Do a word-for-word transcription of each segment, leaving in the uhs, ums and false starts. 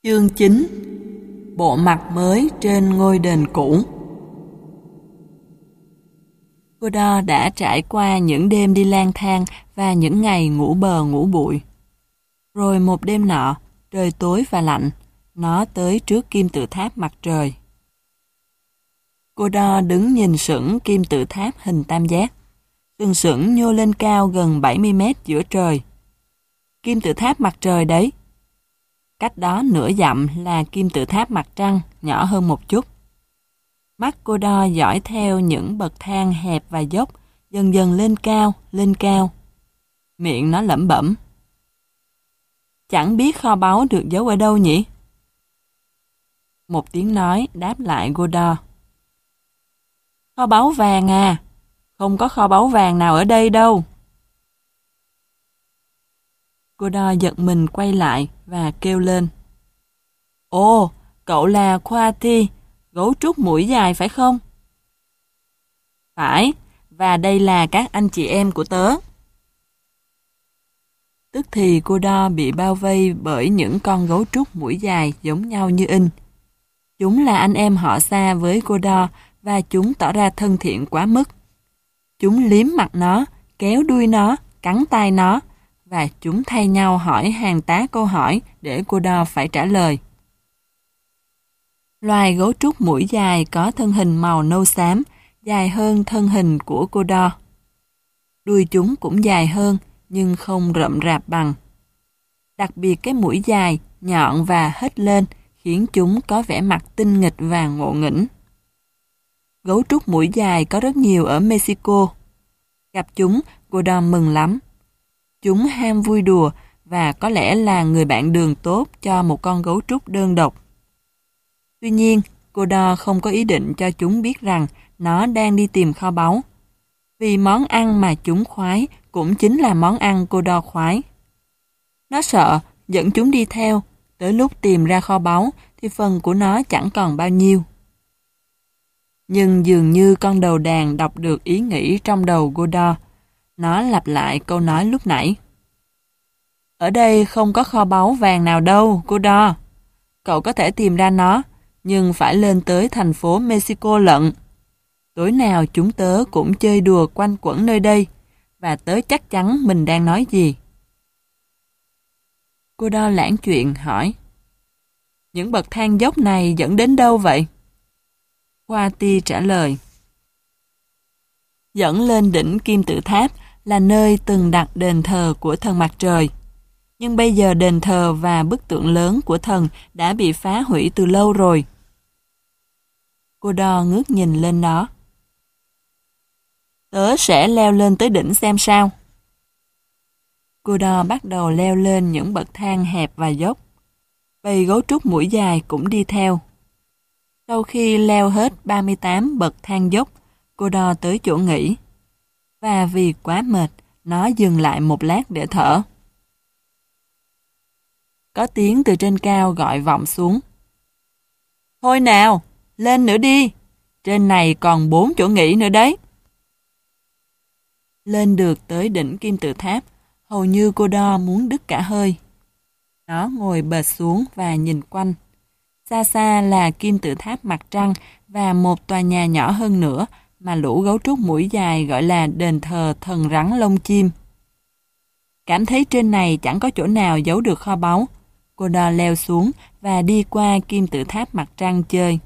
Chương chín. Bộ mặt mới trên ngôi đền cũ. Godot đã trải qua những đêm đi lang thang và những ngày ngủ bờ ngủ bụi. Rồi một đêm nọ, trời tối và lạnh, nó tới trước kim tự tháp mặt trời. Godot đứng nhìn sững kim tự tháp hình tam giác, sừng sững nhô lên cao gần bảy mươi mét giữa trời. Kim tự tháp mặt trời đấy. Cách đó nửa dặm là kim tự tháp mặt trăng, nhỏ hơn một chút. Mắt Godot dõi theo những bậc thang hẹp và dốc, dần dần lên cao, lên cao. Miệng nó lẩm bẩm. Chẳng biết kho báu được giấu ở đâu nhỉ? Một tiếng nói đáp lại Godot. Kho báu vàng à? Không có kho báu vàng nào ở đây đâu. Godot giật mình quay lại và kêu lên. Ồ, cậu là Coati, gấu trúc mũi dài phải không? Phải, và đây là các anh chị em của tớ. Tức thì Godot bị bao vây bởi những con gấu trúc mũi dài giống nhau như in. Chúng là anh em họ xa với Godot và chúng tỏ ra thân thiện quá mức. Chúng liếm mặt nó, kéo đuôi nó, cắn tai nó, và chúng thay nhau hỏi hàng tá câu hỏi để Godot phải trả lời. Loài gấu trúc mũi dài có thân hình màu nâu xám, dài hơn thân hình của Godot. Đuôi chúng cũng dài hơn, nhưng không rậm rạp bằng. Đặc biệt cái mũi dài, nhọn và hất lên khiến chúng có vẻ mặt tinh nghịch và ngộ nghĩnh. Gấu trúc mũi dài có rất nhiều ở Mexico. Gặp chúng, Godot mừng lắm. Chúng ham vui đùa và có lẽ là người bạn đường tốt cho một con gấu trúc đơn độc. Tuy nhiên, Godot không có ý định cho chúng biết rằng nó đang đi tìm kho báu. Vì món ăn mà chúng khoái cũng chính là món ăn Godot khoái. Nó sợ dẫn chúng đi theo, tới lúc tìm ra kho báu thì phần của nó chẳng còn bao nhiêu. Nhưng dường như con đầu đàn đọc được ý nghĩ trong đầu Godot. Nó lặp lại câu nói lúc nãy. Ở đây không có kho báu vàng nào đâu, Godot. Cậu có thể tìm ra nó, nhưng phải lên tới thành phố Mexico lận. Tối nào chúng tớ cũng chơi đùa quanh quẩn nơi đây, và tớ chắc chắn mình đang nói gì. Godot lãng chuyện hỏi. Những bậc thang dốc này dẫn đến đâu vậy? Coati trả lời. Dẫn lên đỉnh kim tự tháp là nơi từng đặt đền thờ của thần mặt trời. Nhưng bây giờ đền thờ và bức tượng lớn của thần đã bị phá hủy từ lâu rồi. Godot ngước nhìn lên nó. Tớ sẽ leo lên tới đỉnh xem sao. Godot bắt đầu leo lên những bậc thang hẹp và dốc. Bầy gấu trúc mũi dài cũng đi theo. Sau khi leo hết ba mươi tám bậc thang dốc, Godot tới chỗ nghỉ. Và vì quá mệt, nó dừng lại một lát để thở. Có tiếng từ trên cao gọi vọng xuống. Thôi nào, lên nữa đi. Trên này còn bốn chỗ nghỉ nữa đấy. Lên được tới đỉnh kim tự tháp, hầu như Godot muốn đứt cả hơi. Nó ngồi bệt xuống và nhìn quanh. Xa xa là kim tự tháp mặt trăng và một tòa nhà nhỏ hơn nữa mà lũ gấu trúc mũi dài gọi là đền thờ thần rắn lông chim. Cảm thấy trên này chẳng có chỗ nào giấu được kho báu, Godot leo xuống và đi qua kim tự tháp mặt trăng chơi.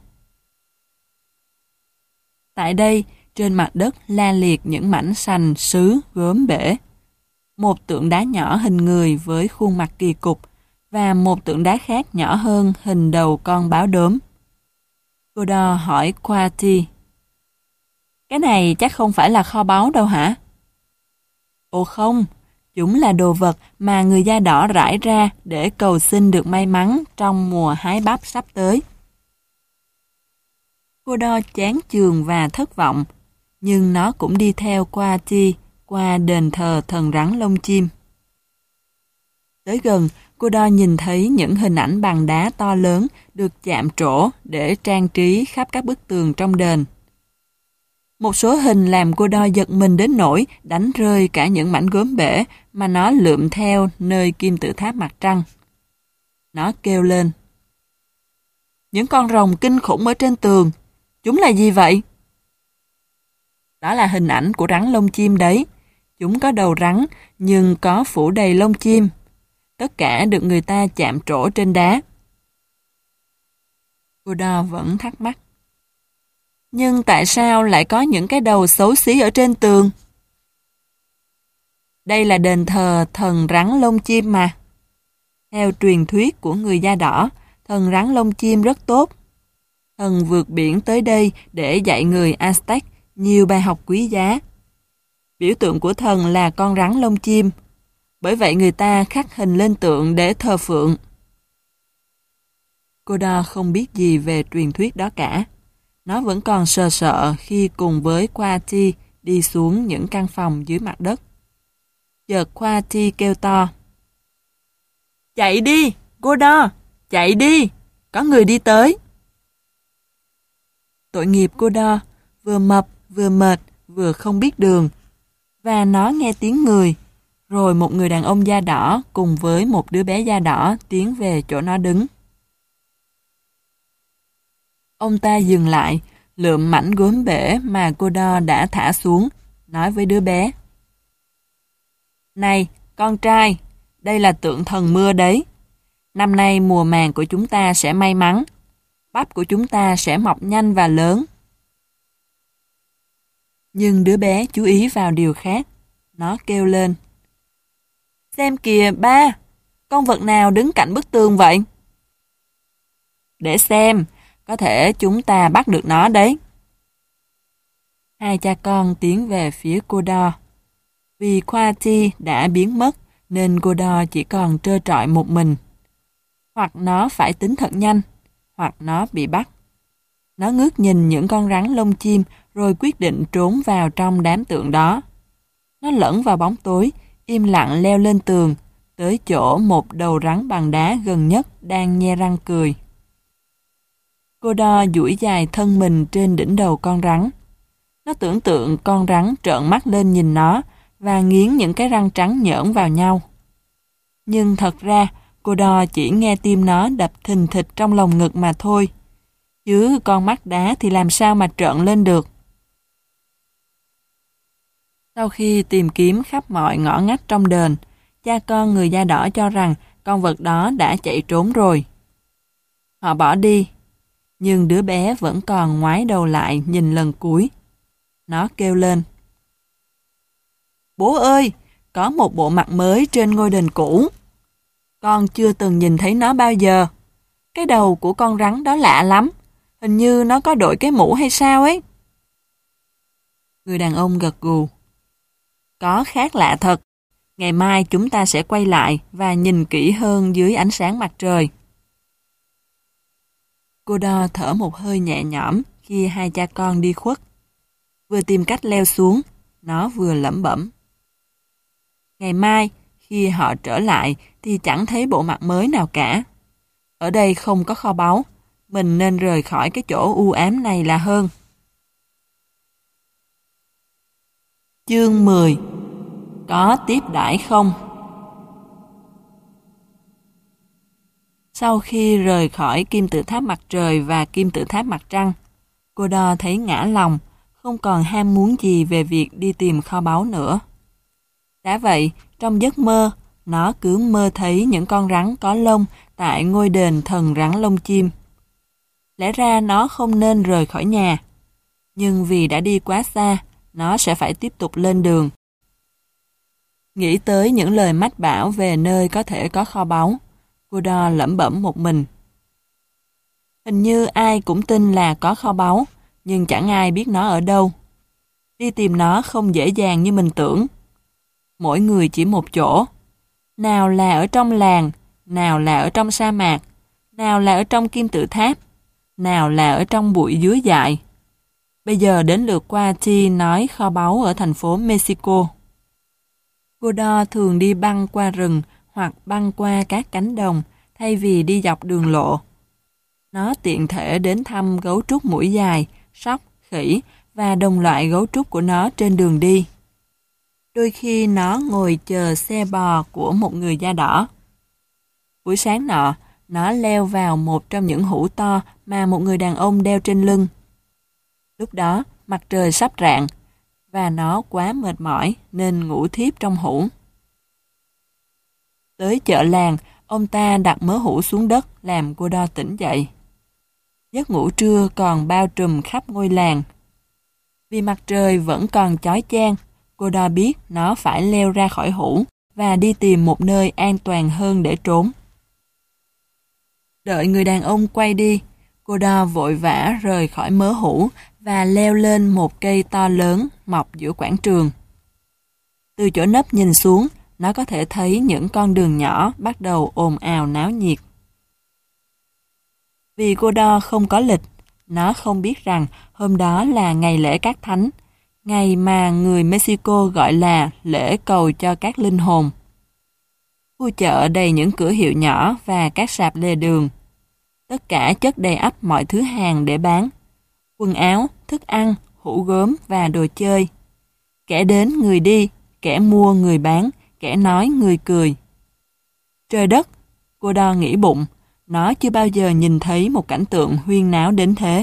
Tại đây, trên mặt đất la liệt những mảnh sành, sứ, gốm bể. Một tượng đá nhỏ hình người với khuôn mặt kỳ cục và một tượng đá khác nhỏ hơn hình đầu con báo đốm. Godot hỏi Coati. Cái này chắc không phải là kho báu đâu hả? Ồ không, chúng là đồ vật mà người da đỏ rải ra để cầu xin được may mắn trong mùa hái bắp sắp tới. Godot chán chường và thất vọng, nhưng nó cũng đi theo Coati qua đền thờ thần rắn lông chim. Tới gần, Godot nhìn thấy những hình ảnh bằng đá to lớn được chạm trổ để trang trí khắp các bức tường trong đền. Một số hình làm Godot giật mình đến nỗi đánh rơi cả những mảnh gốm bể mà nó lượm theo nơi kim tự tháp mặt trăng. Nó kêu lên. Những con rồng kinh khủng ở trên tường. Chúng là gì vậy? Đó là hình ảnh của rắn lông chim đấy. Chúng có đầu rắn nhưng có phủ đầy lông chim. Tất cả được người ta chạm trổ trên đá. Godot vẫn thắc mắc. Nhưng tại sao lại có những cái đầu xấu xí ở trên tường? Đây là đền thờ thần rắn lông chim mà. Theo truyền thuyết của người da đỏ, thần rắn lông chim rất tốt. Thần vượt biển tới đây để dạy người Aztec nhiều bài học quý giá. Biểu tượng của thần là con rắn lông chim. Bởi vậy người ta khắc hình lên tượng để thờ phượng. Godot không biết gì về truyền thuyết đó cả. Nó vẫn còn sợ sợ khi cùng với Coati đi xuống những căn phòng dưới mặt đất. Chợt Coati kêu to. Chạy đi, Godot, chạy đi, có người đi tới. Tội nghiệp Godot, vừa mập, vừa mệt, vừa không biết đường. Và nó nghe tiếng người, rồi một người đàn ông da đỏ cùng với một đứa bé da đỏ tiến về chỗ nó đứng. Ông ta dừng lại, lượm mảnh gốm bể mà Godot đã thả xuống, nói với đứa bé. Này, con trai, đây là tượng thần mưa đấy. Năm nay mùa màng của chúng ta sẽ may mắn. Bắp của chúng ta sẽ mọc nhanh và lớn. Nhưng đứa bé chú ý vào điều khác. Nó kêu lên. Xem kìa ba, con vật nào đứng cạnh bức tường vậy? Để xem, có thể chúng ta bắt được nó đấy. Hai cha con tiến về phía Godot. Vì Coati đã biến mất nên Godot chỉ còn trơ trọi một mình. Hoặc nó phải tính thật nhanh, hoặc nó bị bắt. Nó ngước nhìn những con rắn lông chim rồi quyết định trốn vào trong đám tượng đó. Nó lẫn vào bóng tối, im lặng leo lên tường, tới chỗ một đầu rắn bằng đá gần nhất đang nhe răng cười. Godot duỗi dài thân mình trên đỉnh đầu con rắn. Nó tưởng tượng con rắn trợn mắt lên nhìn nó và nghiến những cái răng trắng nhỡn vào nhau. Nhưng thật ra, Godot chỉ nghe tim nó đập thình thịch trong lồng ngực mà thôi. Chứ con mắt đá thì làm sao mà trợn lên được. Sau khi tìm kiếm khắp mọi ngõ ngách trong đền, cha con người da đỏ cho rằng con vật đó đã chạy trốn rồi. Họ bỏ đi, nhưng đứa bé vẫn còn ngoái đầu lại nhìn lần cuối. Nó kêu lên. Bố ơi, có một bộ mặt mới trên ngôi đền cũ. Con chưa từng nhìn thấy nó bao giờ. Cái đầu của con rắn đó lạ lắm. Hình như nó có đội cái mũ hay sao ấy. Người đàn ông gật gù. Có khác lạ thật. Ngày mai chúng ta sẽ quay lại và nhìn kỹ hơn dưới ánh sáng mặt trời. Godot thở một hơi nhẹ nhõm khi hai cha con đi khuất. Vừa tìm cách leo xuống, nó vừa lẩm bẩm. Ngày mai, khi họ trở lại thì chẳng thấy bộ mặt mới nào cả. Ở đây không có kho báu, mình nên rời khỏi cái chỗ u ám này là hơn. Chương mười. Có tiếp đãi không? Sau khi rời khỏi kim tự tháp mặt trời và kim tự tháp mặt trăng, Godot thấy ngã lòng, không còn ham muốn gì về việc đi tìm kho báu nữa. Đã vậy, trong giấc mơ, nó cứ mơ thấy những con rắn có lông tại ngôi đền thần rắn lông chim. Lẽ ra nó không nên rời khỏi nhà, nhưng vì đã đi quá xa, nó sẽ phải tiếp tục lên đường. Nghĩ tới những lời mách bảo về nơi có thể có kho báu, Godot lẩm bẩm một mình. Hình như ai cũng tin là có kho báu, nhưng chẳng ai biết nó ở đâu. Đi tìm nó không dễ dàng như mình tưởng. Mỗi người chỉ một chỗ. Nào là ở trong làng, nào là ở trong sa mạc, nào là ở trong kim tự tháp, nào là ở trong bụi dứa dại. Bây giờ đến lượt Coati nói kho báu ở thành phố Mexico. Godot thường đi băng qua rừng hoặc băng qua các cánh đồng thay vì đi dọc đường lộ. Nó tiện thể đến thăm gấu trúc mũi dài, sóc, khỉ và đồng loại gấu trúc của nó trên đường đi. Đôi khi nó ngồi chờ xe bò của một người da đỏ. Buổi sáng nọ, nó leo vào một trong những hũ to mà một người đàn ông đeo trên lưng. Lúc đó, mặt trời sắp rạng, và nó quá mệt mỏi nên ngủ thiếp trong hũ. Tới chợ làng, ông ta đặt mớ hũ xuống đất làm cô đo tỉnh dậy. Giấc ngủ trưa còn bao trùm khắp ngôi làng. Vì mặt trời vẫn còn chói chang, cô đo biết nó phải leo ra khỏi hũ và đi tìm một nơi an toàn hơn để trốn. Đợi người đàn ông quay đi, cô đo vội vã rời khỏi mớ hũ và leo lên một cây to lớn mọc giữa quảng trường. Từ chỗ nấp nhìn xuống, nó có thể thấy những con đường nhỏ bắt đầu ồn ào náo nhiệt. Vì cô đo không có lịch, nó không biết rằng hôm đó là ngày lễ các thánh, ngày mà người Mexico gọi là lễ cầu cho các linh hồn. Khu chợ đầy những cửa hiệu nhỏ và các sạp lề đường. Tất cả chất đầy ắp mọi thứ hàng để bán. Quần áo, thức ăn, hũ gốm và đồ chơi. Kẻ đến người đi, kẻ mua người bán, kẻ nói người cười. Trời đất, cô đo nghĩ bụng, nó chưa bao giờ nhìn thấy một cảnh tượng huyên náo đến thế.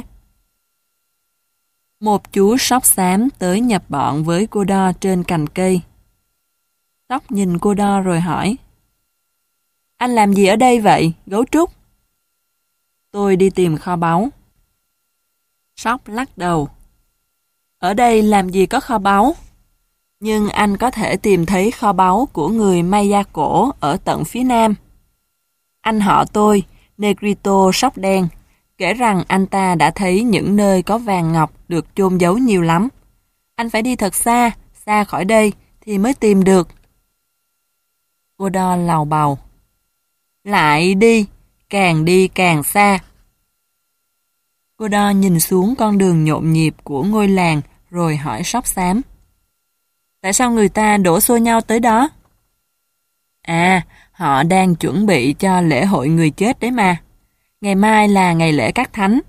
Một chú sóc xám tới nhập bọn với cô đo trên cành cây. Sóc nhìn cô đo rồi hỏi: "Anh làm gì ở đây vậy, gấu trúc?" "Tôi đi tìm kho báu." Sóc lắc đầu: "Ở đây làm gì có kho báu? Nhưng anh có thể tìm thấy kho báu của người Maya cổ ở tận phía nam. Anh họ tôi, Negrito Sóc Đen, kể rằng anh ta đã thấy những nơi có vàng ngọc được chôn giấu nhiều lắm. Anh phải đi thật xa, xa khỏi đây thì mới tìm được." Cô đo lầu bầu: "Lại đi, càng đi càng xa." Cô đo nhìn xuống con đường nhộn nhịp của ngôi làng rồi hỏi sóc xám: "Tại sao người ta đổ xô nhau tới đó?" "À, họ đang chuẩn bị cho lễ hội người chết đấy mà. Ngày mai là ngày lễ các thánh."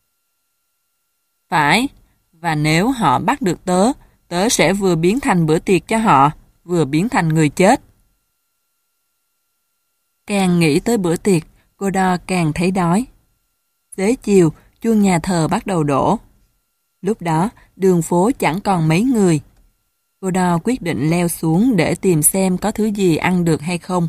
"Phải, và nếu họ bắt được tớ, tớ sẽ vừa biến thành bữa tiệc cho họ, vừa biến thành người chết." Càng nghĩ tới bữa tiệc, cô đo càng thấy đói. Xế chiều, chuông nhà thờ bắt đầu đổ. Lúc đó, đường phố chẳng còn mấy người. Cô đo quyết định leo xuống để tìm xem có thứ gì ăn được hay không.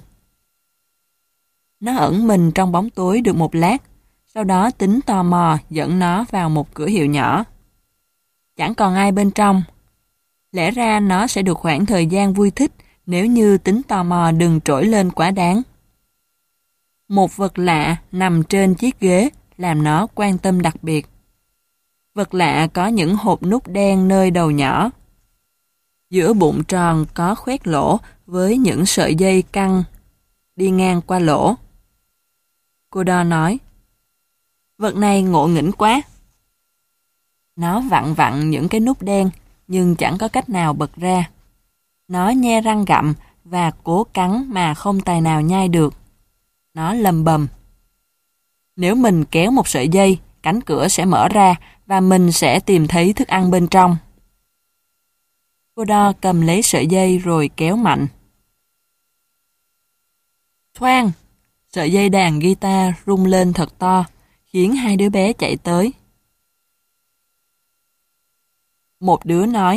Nó ẩn mình trong bóng tối được một lát, sau đó tính tò mò dẫn nó vào một cửa hiệu nhỏ. Chẳng còn ai bên trong. Lẽ ra nó sẽ được khoảng thời gian vui thích nếu như tính tò mò đừng trỗi lên quá đáng. Một vật lạ nằm trên chiếc ghế làm nó quan tâm đặc biệt. Vật lạ có những hộp nút đen nơi đầu nhỏ. Giữa bụng tròn có khoét lỗ với những sợi dây căng đi ngang qua lỗ. Cô đo nói: "Vật này ngộ nghĩnh quá." Nó vặn vặn những cái nút đen nhưng chẳng có cách nào bật ra. Nó nhe răng gặm và cố cắn mà không tài nào nhai được. Nó lầm bầm: "Nếu mình kéo một sợi dây, cánh cửa sẽ mở ra và mình sẽ tìm thấy thức ăn bên trong." Cô đo cầm lấy sợi dây rồi kéo mạnh. Thoang! Sợi dây đàn guitar rung lên thật to, khiến hai đứa bé chạy tới. Một đứa nói: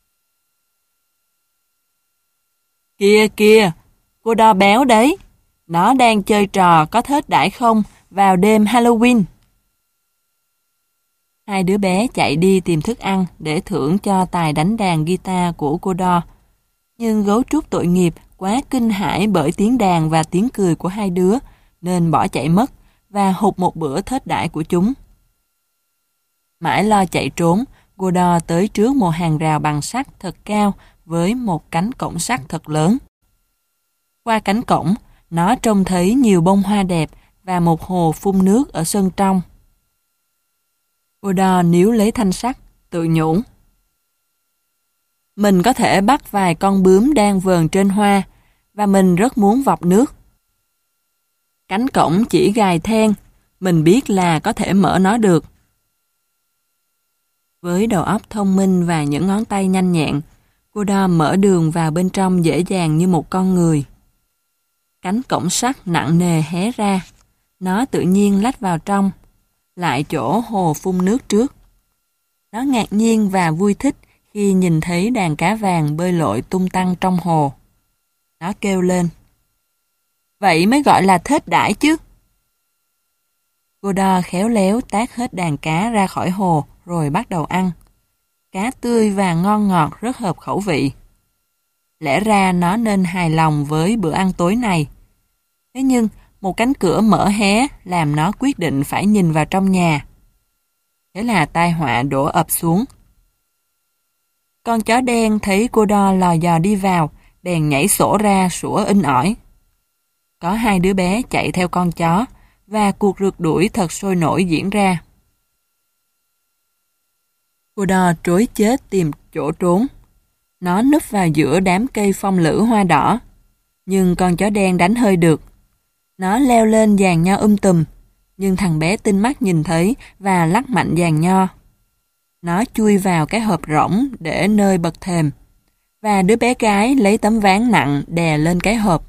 "Kìa kìa, cô đo béo đấy. Nó đang chơi trò có thết đãi không vào đêm Halloween." Hai đứa bé chạy đi tìm thức ăn để thưởng cho tài đánh đàn guitar của cô đo. Nhưng gấu trúc tội nghiệp quá kinh hãi bởi tiếng đàn và tiếng cười của hai đứa, nên bỏ chạy mất và hụt một bữa thết đãi của chúng. Mãi lo chạy trốn, cô đo tới trước một hàng rào bằng sắt thật cao với một cánh cổng sắt thật lớn. Qua cánh cổng, nó trông thấy nhiều bông hoa đẹp và một hồ phun nước ở sân trong. Cô đo níu lấy thanh sắt, tự nhủ: "Mình có thể bắt vài con bướm đang vờn trên hoa, và mình rất muốn vọc nước. Cánh cổng chỉ gài then, mình biết là có thể mở nó được." Với đầu óc thông minh và những ngón tay nhanh nhẹn, cô đo mở đường vào bên trong dễ dàng như một con người. Cánh cổng sắt nặng nề hé ra. Nó tự nhiên lách vào trong, lại chỗ hồ phun nước trước. Nó ngạc nhiên và vui thích khi nhìn thấy đàn cá vàng bơi lội tung tăng trong hồ. Nó kêu lên: "Vậy mới gọi là thết đãi chứ." Godot khéo léo tát hết đàn cá ra khỏi hồ rồi bắt đầu ăn. Cá tươi và ngon ngọt rất hợp khẩu vị. Lẽ ra nó nên hài lòng với bữa ăn tối này. Thế nhưng một cánh cửa mở hé làm nó quyết định phải nhìn vào trong nhà. Thế là tai họa đổ ập xuống. Con chó đen thấy Godot lò dò đi vào, bèn nhảy sổ ra sủa inh ỏi. Có hai đứa bé chạy theo con chó, và cuộc rượt đuổi thật sôi nổi diễn ra. Godot trối chết tìm chỗ trốn. Nó núp vào giữa đám cây phong lữ hoa đỏ, nhưng con chó đen đánh hơi được. Nó leo lên giàn nho um tùm, nhưng thằng bé tinh mắt nhìn thấy và lắc mạnh giàn nho. Nó chui vào cái hộp rỗng để nơi bậc thềm, và đứa bé gái lấy tấm ván nặng đè lên cái hộp.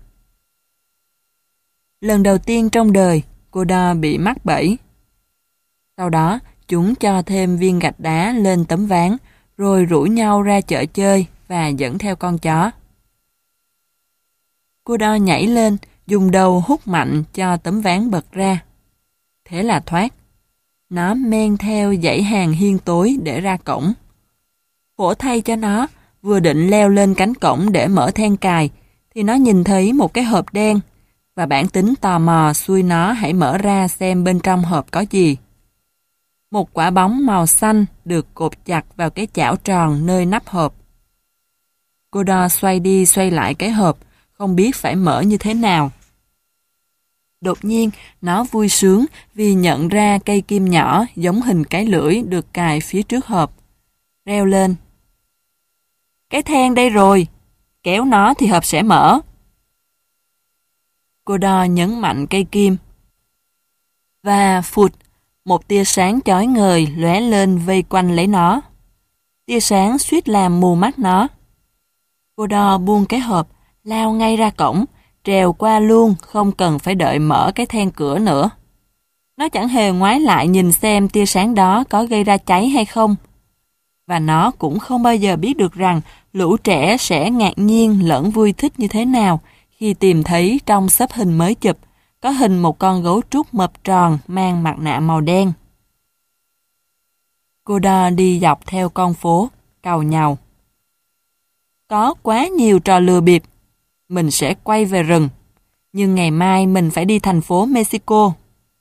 Lần đầu tiên trong đời, Godot bị mắc bẫy. Sau đó, chúng cho thêm viên gạch đá lên tấm ván, rồi rủ nhau ra chợ chơi và dẫn theo con chó. Godot nhảy lên, dùng đầu hút mạnh cho tấm ván bật ra. Thế là thoát. Nó men theo dãy hàng hiên tối để ra cổng. Khổ thay cho nó, vừa định leo lên cánh cổng để mở then cài, thì nó nhìn thấy một cái hộp đen, và bản tính tò mò xui nó hãy mở ra xem bên trong hộp có gì. Một quả bóng màu xanh được cột chặt vào cái chảo tròn nơi nắp hộp. Godot xoay đi xoay lại cái hộp, không biết phải mở như thế nào. Đột nhiên, nó vui sướng vì nhận ra cây kim nhỏ giống hình cái lưỡi được cài phía trước hộp. Reo lên: "Cái then đây rồi! Kéo nó thì hộp sẽ mở." Godot nhấn mạnh cây kim. Và phụt, một tia sáng chói ngời lóe lên vây quanh lấy nó. Tia sáng suýt làm mù mắt nó. Godot buông cái hộp, lao ngay ra cổng, trèo qua luôn, không cần phải đợi mở cái then cửa nữa. Nó chẳng hề ngoái lại nhìn xem tia sáng đó có gây ra cháy hay không. Và nó cũng không bao giờ biết được rằng lũ trẻ sẽ ngạc nhiên lẫn vui thích như thế nào khi tìm thấy trong xếp hình mới chụp có hình một con gấu trúc mập tròn mang mặt nạ màu đen. Godot đi dọc theo con phố, càu nhàu: "Có quá nhiều trò lừa bịp. Mình sẽ quay về rừng. Nhưng ngày mai mình phải đi thành phố Mexico."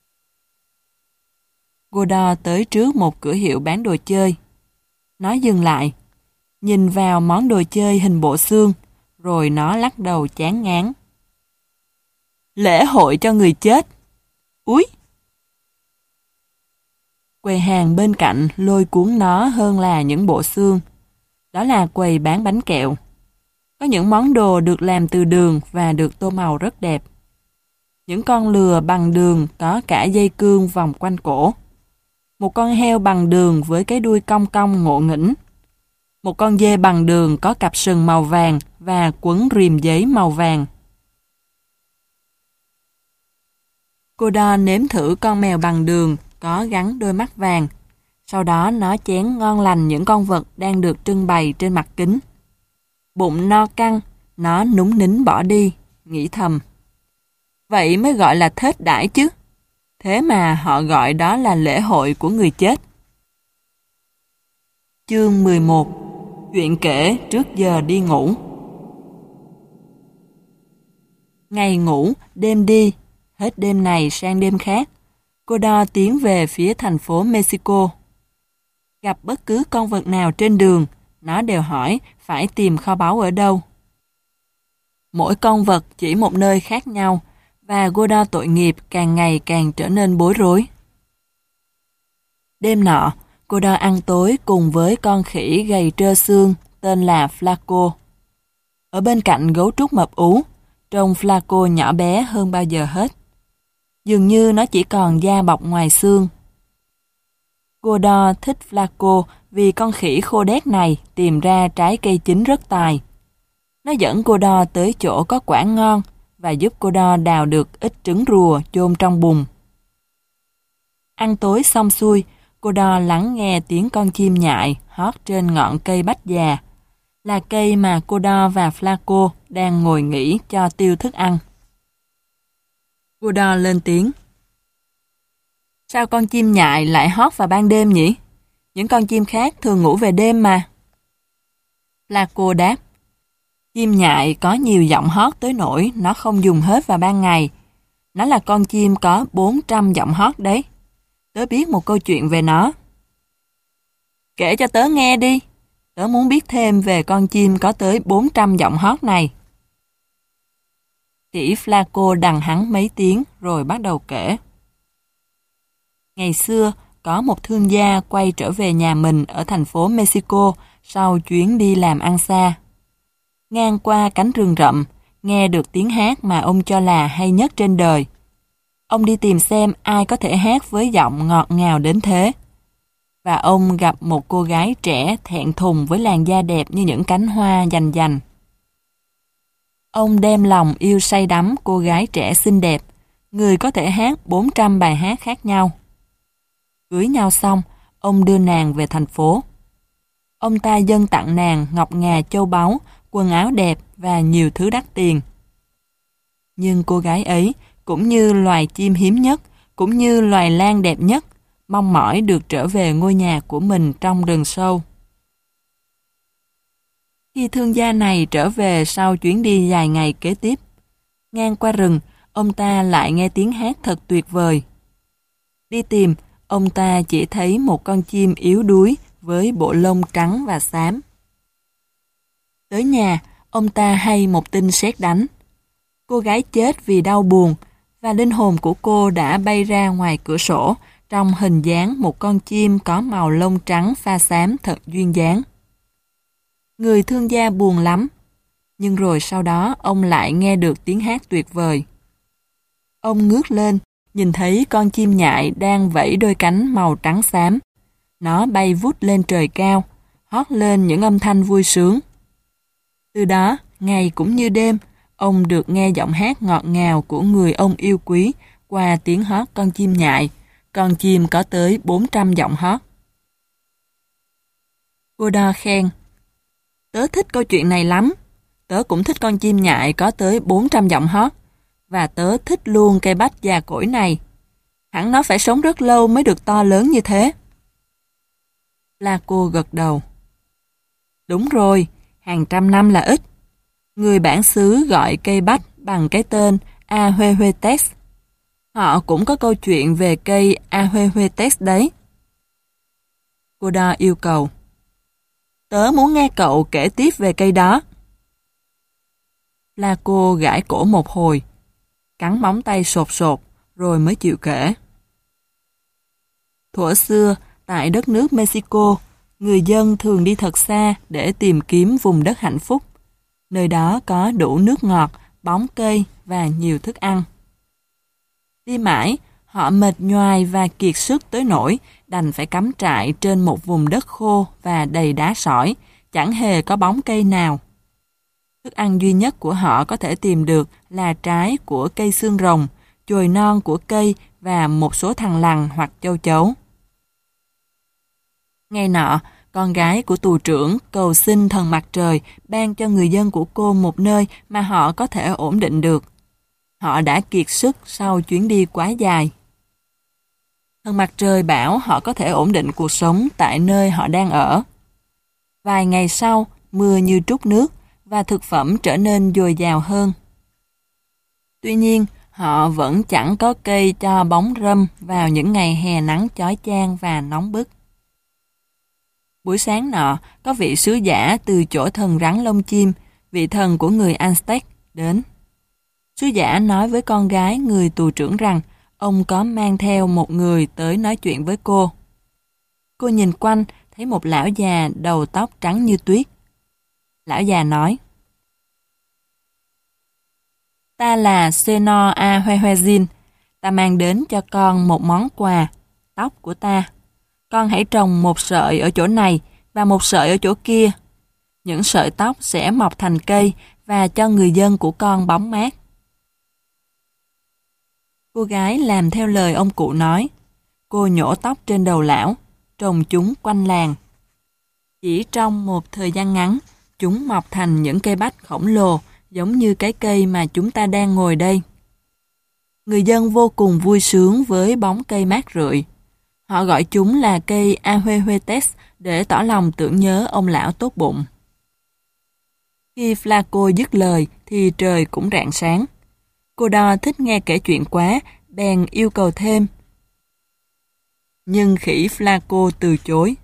Godot tới trước một cửa hiệu bán đồ chơi. Nó dừng lại, nhìn vào món đồ chơi hình bộ xương, rồi nó lắc đầu chán ngán. "Lễ hội cho người chết. Úi!" Quầy hàng bên cạnh lôi cuốn nó hơn là những bộ xương. Đó là quầy bán bánh kẹo. Có những món đồ được làm từ đường và được tô màu rất đẹp. Những con lừa bằng đường có cả dây cương vòng quanh cổ. Một con heo bằng đường với cái đuôi cong cong ngộ nghĩnh. Một con dê bằng đường có cặp sừng màu vàng và quấn rìm giấy màu vàng. Godot nếm thử con mèo bằng đường có gắn đôi mắt vàng. Sau đó nó chén ngon lành những con vật đang được trưng bày trên mặt kính. Bụng no căng, nó núng nính bỏ đi, nghĩ thầm: "Vậy mới gọi là thết đãi chứ. Thế mà họ gọi đó là lễ hội của người chết." Chương mười một. Chuyện kể trước giờ đi ngủ. Ngày ngủ, đêm đi, hết đêm này sang đêm khác, Godot tiến về phía thành phố Mexico. Gặp bất cứ con vật nào trên đường, nó đều hỏi phải tìm kho báu ở đâu. Mỗi con vật chỉ một nơi khác nhau, và Godot tội nghiệp càng ngày càng trở nên bối rối. Đêm nọ, Godot ăn tối cùng với con khỉ gầy trơ xương tên là Flaco. Ở bên cạnh gấu trúc mập ú, trông Flaco nhỏ bé hơn bao giờ hết. Dường như nó chỉ còn da bọc ngoài xương. Godot thích Flaco vì con khỉ khô đét này tìm ra trái cây chín rất tài. Nó dẫn Godot tới chỗ có quả ngon và giúp Godot đào được ít trứng rùa chôn trong bùn. Ăn tối xong xuôi, cô Đo lắng nghe tiếng con chim nhại hót trên ngọn cây bách già, là cây mà cô Đo và Flaco đang ngồi nghỉ cho tiêu thức ăn. Cô Đo lên tiếng. Sao con chim nhại lại hót vào ban đêm nhỉ? Những con chim khác thường ngủ về đêm mà. Flaco đáp. Chim nhại có nhiều giọng hót tới nỗi nó không dùng hết vào ban ngày. Nó là con chim có bốn trăm giọng hót đấy. Tớ biết một câu chuyện về nó. Kể cho tớ nghe đi. Tớ muốn biết thêm về con chim có tới bốn trăm giọng hót này. Khỉ Flaco đằng hắn mấy tiếng rồi bắt đầu kể. Ngày xưa, có một thương gia quay trở về nhà mình ở thành phố Mexico sau chuyến đi làm ăn xa. Ngang qua cánh rừng rậm, nghe được tiếng hát mà ông cho là hay nhất trên đời. Ông đi tìm xem ai có thể hát với giọng ngọt ngào đến thế. Và ông gặp một cô gái trẻ thẹn thùng với làn da đẹp như những cánh hoa dành dành. Ông đem lòng yêu say đắm cô gái trẻ xinh đẹp, người có thể hát bốn trăm bài hát khác nhau. Cưới nhau xong, ông đưa nàng về thành phố. Ông ta dâng tặng nàng ngọc ngà châu báu, quần áo đẹp và nhiều thứ đắt tiền. Nhưng cô gái ấy, cũng như loài chim hiếm nhất, cũng như loài lan đẹp nhất, mong mỏi được trở về ngôi nhà của mình trong rừng sâu. Khi thương gia này trở về sau chuyến đi dài ngày kế tiếp, ngang qua rừng, ông ta lại nghe tiếng hát thật tuyệt vời. Đi tìm, ông ta chỉ thấy một con chim yếu đuối với bộ lông trắng và xám. Tới nhà, ông ta hay một tin sét đánh. Cô gái chết vì đau buồn và linh hồn của cô đã bay ra ngoài cửa sổ trong hình dáng một con chim có màu lông trắng pha xám thật duyên dáng. Người thương gia buồn lắm, nhưng rồi sau đó ông lại nghe được tiếng hát tuyệt vời. Ông ngước lên, nhìn thấy con chim nhại đang vẫy đôi cánh màu trắng xám. Nó bay vút lên trời cao, hót lên những âm thanh vui sướng. Từ đó, ngày cũng như đêm, ông được nghe giọng hát ngọt ngào của người ông yêu quý qua tiếng hót con chim nhại, con chim có tới bốn trăm giọng hót. Cô Đo khen. Tớ thích câu chuyện này lắm. Tớ cũng thích con chim nhại có tới bốn trăm giọng hót. Và tớ thích luôn cây bách già cỗi này. Hẳn nó phải sống rất lâu mới được to lớn như thế. Flaco gật đầu. Đúng rồi, hàng trăm năm là ít. Người bản xứ gọi cây bách bằng cái tên Ahuehuetes. Họ cũng có câu chuyện về cây Ahuehuetes đấy. Cô Đo yêu cầu. Tớ muốn nghe cậu kể tiếp về cây đó. Flaco gãi cổ một hồi, cắn móng tay sột sột, rồi mới chịu kể. Thuở xưa, tại đất nước Mexico, người dân thường đi thật xa để tìm kiếm vùng đất hạnh phúc. Nơi đó có đủ nước ngọt, bóng cây và nhiều thức ăn. Đi mãi, họ mệt nhoài và kiệt sức tới nỗi đành phải cắm trại trên một vùng đất khô và đầy đá sỏi, chẳng hề có bóng cây nào. Thức ăn duy nhất của họ có thể tìm được là trái của cây xương rồng, chồi non của cây và một số thằn lằn hoặc châu chấu. Ngày nọ, con gái của tù trưởng cầu xin thần mặt trời ban cho người dân của cô một nơi mà họ có thể ổn định được. Họ đã kiệt sức sau chuyến đi quá dài. Thần mặt trời bảo họ có thể ổn định cuộc sống tại nơi họ đang ở. Vài ngày sau, mưa như trút nước và thực phẩm trở nên dồi dào hơn. Tuy nhiên, họ vẫn chẳng có cây cho bóng râm vào những ngày hè nắng chói chang và nóng bức. Buổi sáng nọ, có vị sứ giả từ chỗ thần rắn lông chim, vị thần của người Aztec, đến. Sứ giả nói với con gái người tù trưởng rằng ông có mang theo một người tới nói chuyện với cô. Cô nhìn quanh, thấy một lão già đầu tóc trắng như tuyết. Lão già nói, ta là Senor Ahuehuetzin, ta mang đến cho con một món quà, tóc của ta. Con hãy trồng một sợi ở chỗ này và một sợi ở chỗ kia. Những sợi tóc sẽ mọc thành cây và cho người dân của con bóng mát. Cô gái làm theo lời ông cụ nói. cô nhổ tóc trên đầu lão, trồng chúng quanh làng. Chỉ trong một thời gian ngắn, chúng mọc thành những cây bách khổng lồ, giống như cái cây mà chúng ta đang ngồi đây. Người dân vô cùng vui sướng với bóng cây mát rượi. Họ gọi chúng là cây Ahuehuetes để tỏ lòng tưởng nhớ ông lão tốt bụng. Khi Flaco dứt lời thì trời cũng rạng sáng. Cô Đo thích nghe kể chuyện quá, bèn yêu cầu thêm. Nhưng khỉ Flaco từ chối.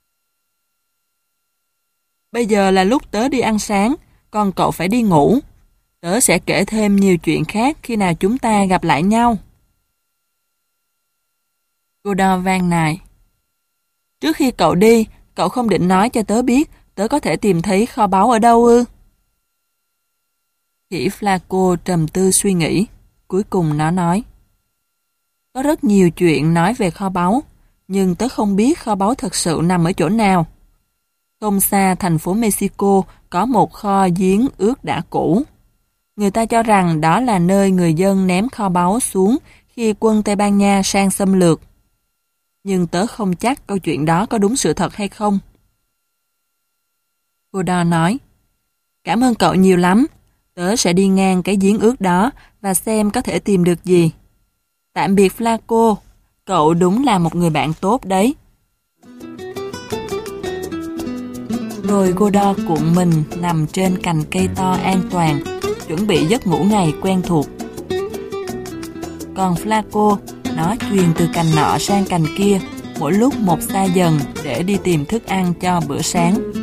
Bây giờ là lúc tớ đi ăn sáng, còn cậu phải đi ngủ. Tớ sẽ kể thêm nhiều chuyện khác khi nào chúng ta gặp lại nhau. Cô Đo van nài. Trước khi cậu đi, cậu không định nói cho tớ biết tớ có thể tìm thấy kho báu ở đâu ư? Khỉ Flaco trầm tư suy nghĩ. Cuối cùng nó nói. Có rất nhiều chuyện nói về kho báu, nhưng tớ không biết kho báu thật sự nằm ở chỗ nào. Không xa thành phố Mexico có một kho giếng ướt đã cũ. Người ta cho rằng đó là nơi người dân ném kho báu xuống khi quân Tây Ban Nha sang xâm lược. Nhưng tớ không chắc câu chuyện đó có đúng sự thật hay không. Cô Đo nói, cảm ơn cậu nhiều lắm. Tớ sẽ đi ngang cái giếng ướt đó và xem có thể tìm được gì. Tạm biệt Flaco, cậu đúng là một người bạn tốt đấy. Rồi cô Đo cuộn mình nằm trên cành cây to an toàn, chuẩn bị giấc ngủ ngày quen thuộc. Còn Flaco, nó chuyền từ cành nọ sang cành kia, mỗi lúc một xa dần để đi tìm thức ăn cho bữa sáng.